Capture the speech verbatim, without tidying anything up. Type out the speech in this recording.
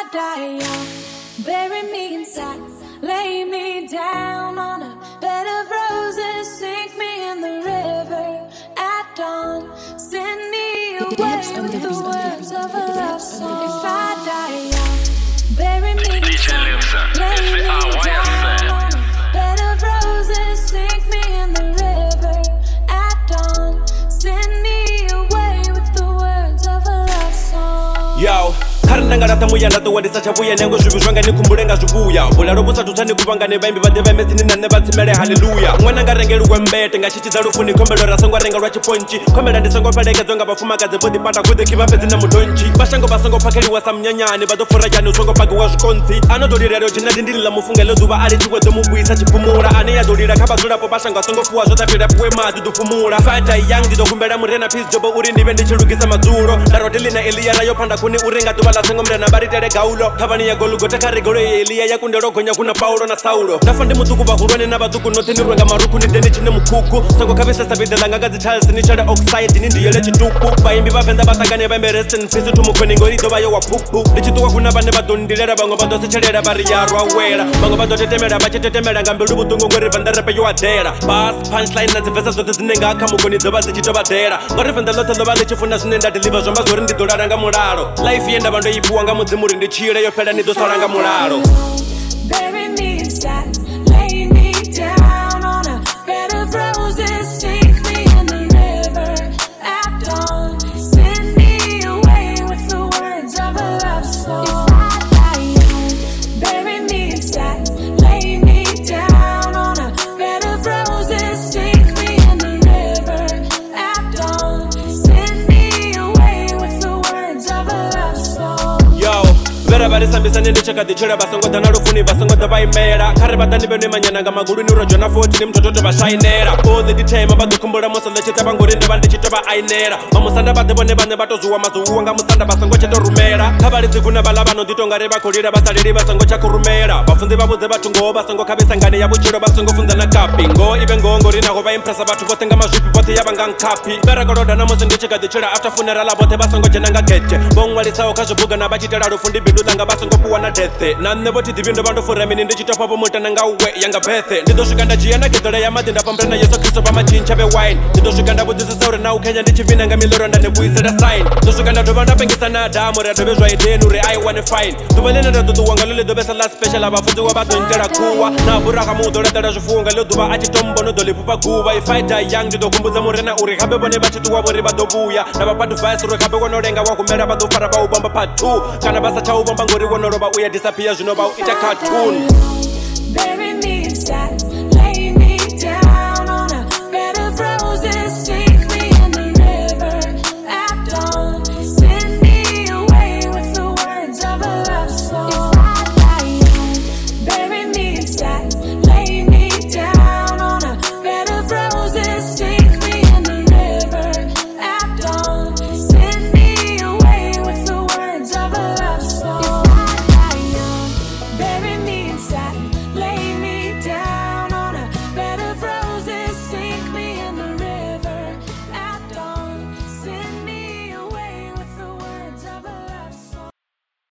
die young, bury me inside, lay me down on a bed of roses, sink me in the river at dawn, send me away with the words of a love song. If I die young, bury me inside, lay me down on a bed of roses, sink me in the river at dawn, send me away with the words of a love song. Yo. Karnanga rata muya ndato wadisa chavuya nengo zvibizvanga nikumbulenga zvubuya bulalo busatutsa nikuvanga nevaimbi vade vamedzini nane vatsimele haleluya mwana ngarengelugwe mbete ngachitidza lufuni kombelo rasongo renga lwa chiponchi kombela ndisongo pelekedzwa nga vafumakadzi vodipata kudhiki vapedzi namudhonji vashango vasongo pakeliwa samnyanyani vadofura yani usongo pakiwa zvikonzi anodolirero chinadindilila mufungelo dzuva ari chikwedzo mubwisa chipumura ane yadolira kabazulapo vashango asongopuwa zvotapira puwe madzi dofumura fata yang ndidokumbela murena peace jobo uri ndive ndichilugisa madzulo ndarotilina eliyana yopanda kuni urenga duva lasengo mrena baritere gaulo kavani ya golugota karegolo ya eliya yakunderogonya kuna paulo na saulo ndafa ndi mutuku vahurwane na vatuku notenirwenga maruku ni deni chine mukuku sango kavisesa videlanga ngazi charles ni chale oxide ni ndiyele chituku vaimbi vavenda vatangane vaimbe rest in peace tumukweningo rido vayo wa pupu ndichituka kuna vane vadondilera vango vadosichelera vari yarwa wera vango vadotetemera vachitetemera ngambilu vutungu ngorivenda repe yo adera bas punchline na dzivesa zote zinenga akamugoni dzova dzichitovadera ngorivenda lote lova lichifuna zvinenda deliver zvomba zori ndidoraranga mulalo life yenda vando ipuwa nga mudzimuri ndichire yopela nidosaranga mulalo. Bury me inside, lay me down on a bed of roses, sink me in the river at dawn, send me away with the words of a love song. If I die young, bury me inside, lay me down on a bed of roses, sink me in the river at dawn, send me away with the words of a love song. Yo. Vera varisambisane ndichakadhichera vasongodza narufuni vasongodza vaimera kare vatani vene manyananga maguru nirojona foti nemtototo vashainera all the time vadokumbura musanda chita vangori ndeva ndichitova ainera vamusanda vate vone vane vatozuwa mazouwa nga musanda vasongo chetorumera kavaridzi kuna vala vanonditonga revakolira vasaliri vasongo chakurumera vafunzi vavudze vatungowo vasongo kavisangane yavuchiro vasongofunzana kapi ngo ive ngongo rinaho vaimpresa vatu votenga mazvipi vote yavanga nkapi verakoloda namusi ndichikadhichera after funeral vote vasongo chenanga geche vongwalisawo kazvibuga na vachitera rufundi bindu langa vasongopuwa na dethe nane voti divindo vandofura mini ndichitopapo mutananga uwe yanga bethe ndidosvika ndachiyana gedhora yamadhi ndapambirana yesu kristu pamachincha vewine ndidosvika ndavudzisisa uri naukenya ndichivinanga miloro ndanekuisira sign ndosvika ndadhova ndapengisa nadhamu radhove zvaidenu reiwane fine dhuva lene radoduwanga lolidovesa la special avafunzi wavadonitera kuwa navhuraka muudholetera zvifuwanga lodhuva achitombonodolepupa guva ifaita yang ndidokumbudza murena uri habe vone vachituwa vori vadovuya navapadhivhaisi uri habe vonorenga wakumera vadofara vaubamba part two kana vasa chaubamba ngori vonorova uya disappear zvinova ita cartoon.